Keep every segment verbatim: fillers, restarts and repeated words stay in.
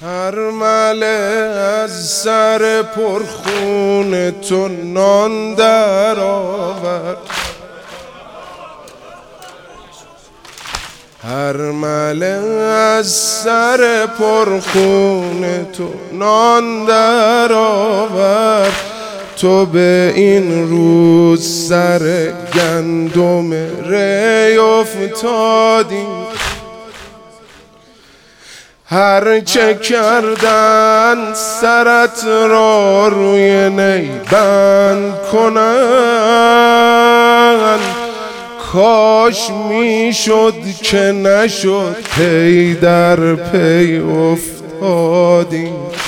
هر مله از سر پرخون تو نان در آورد، هر مله از سر پرخون تو نان در آورد. تو به این روز سر گندم ری افتادی، هر چه کردن سرت را روی نی بند کنن، کاش میشد که نشد پی در پی افتادی.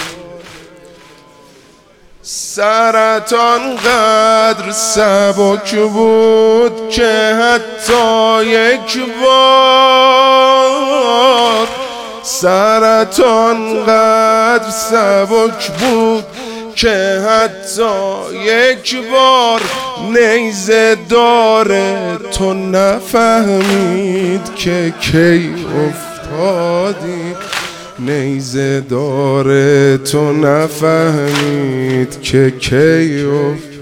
سرت آنقدر سبک بود که حتی یک بار، سرت آنقدر سبک بود که حتی یک بار نیزه داره تو نفهمید که کی افتادی. نیزه داره تو نفهمید که کی افتادی.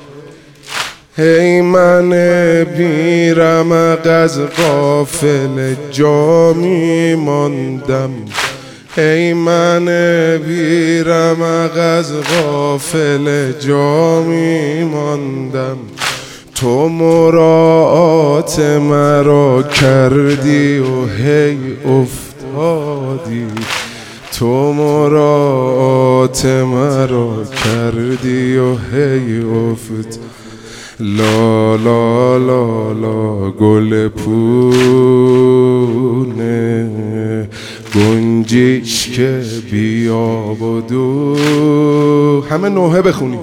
هی من بیرمق از غافل جا می ماندم، ای من بیرمق از غافل جا می ماندم. تو مراعات مرا کردی و هی افتادی، تو مراعات مرا کردی و هی افتادی. لا لا لا لا گل پونه گنجیش که بیاب و دو. همه نوحه بخونیم.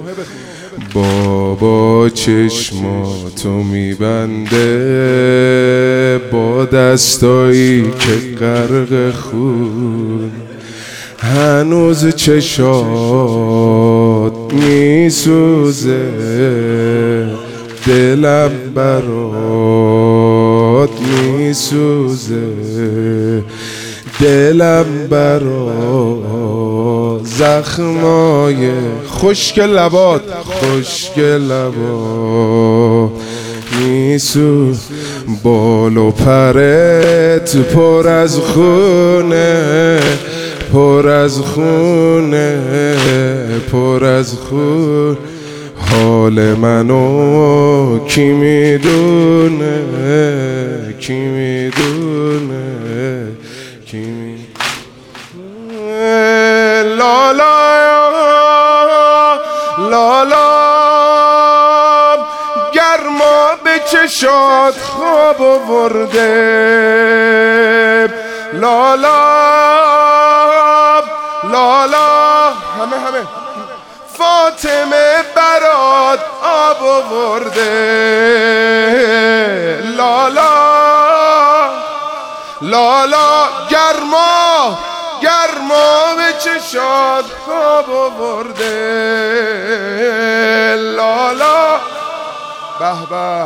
بابا چشماتو میبنده با دستایی که غرق خون، هنوز چشات میسوزه دلم برات میسوزه، دلم برات زخمای خشک لبات خشک لبات میسوز. بال و پرت پر از خونه، پر از خونه، پر از خون. حال منو کی میدونه، کی میدونه، کی میدونه. لالا لالا گرما به چشات خواب آورده، لالا لالا همه همه فاطمه برات آب آورده، لالا لالا گرما گرما به چشات خواب آورده، لالا به به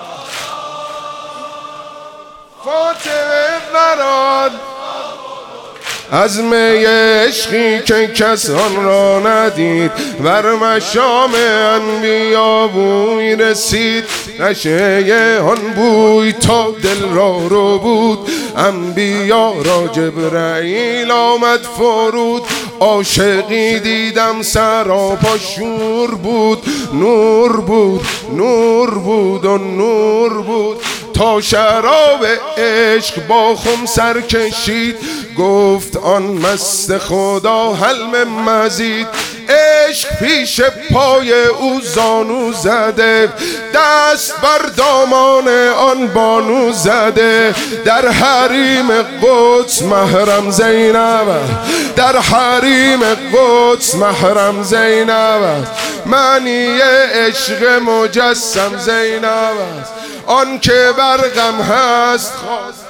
فاطمه برات از می عشقی که کس آن را ندید. بر مشام انبیا بوی رسید، نشه آن بوی تا دل را رو بود. انبیا را جبرائیل آمد فرود، عاشقی دیدم سراپا شور بود. نور بود نور بود و نور بود، تا شراب عشق با خم سر کشید. گفت آن مست خدا حلم مزید، عشق پیش پای او زانو زده، دست بر دامان آن بانو زده. در حریم قدس محرم زینب، در حریم قدس محرم زینب. معنی عشق مجسم زینب، آن که برغم هست خواست